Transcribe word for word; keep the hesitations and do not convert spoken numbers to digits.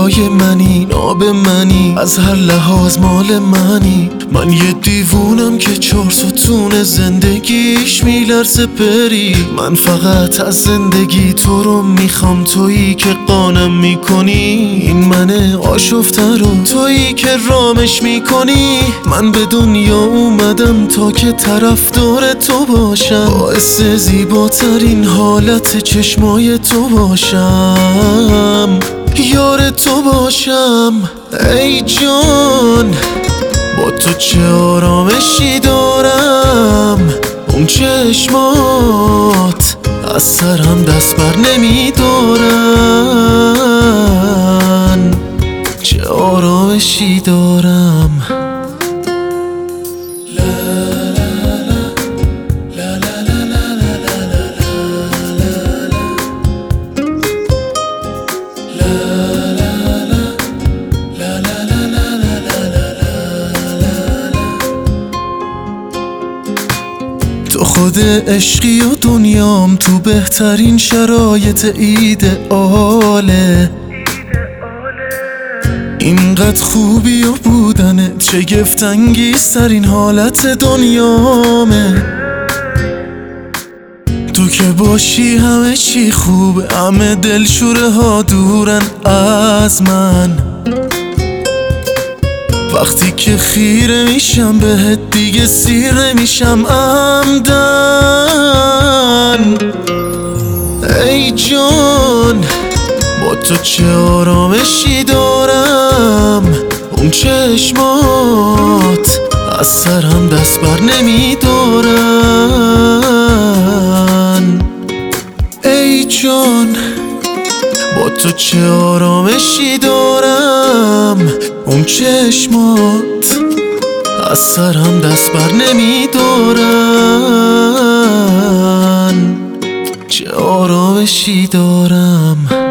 دریای منی، ناب منی، از هر لحاظ مال منی. من یه دیوونم که چهار ستون زندگیش میلرزه بری. من فقط از زندگی تو رو میخوام، تویی که قانم میکنی این من آشفته رو، تویی که رامش میکنی. من به دنیا اومدم تا که طرفدار تو باشم، باعث زیباترین حالت چشمای تو باشم، یار تو باشم. ای جان با تو چه آرامشی دارم، اون چشمات از سرم دست بر نمیدارن، چه آرامشی دارم. تو خود عشقی و دنیام، تو بهترین شرایط ایدئاله. اینقدر خوبی و بودنت شگفت‌انگیزترین حالت دنیامه. تو که باشی همه چی خوبه، همه دلشوره ها دورن از من. وقتی که خیره میشم بهت دیگه سیر نمیشم عمدن. ای جان با تو چه آرامشی دارم، اون چشمات از سرم دست بر نمیدارن. ای جان با تو چه آرامشی دارم، اون چشمات از سرم دست بر نمیدارن، چه آرامشی دارم.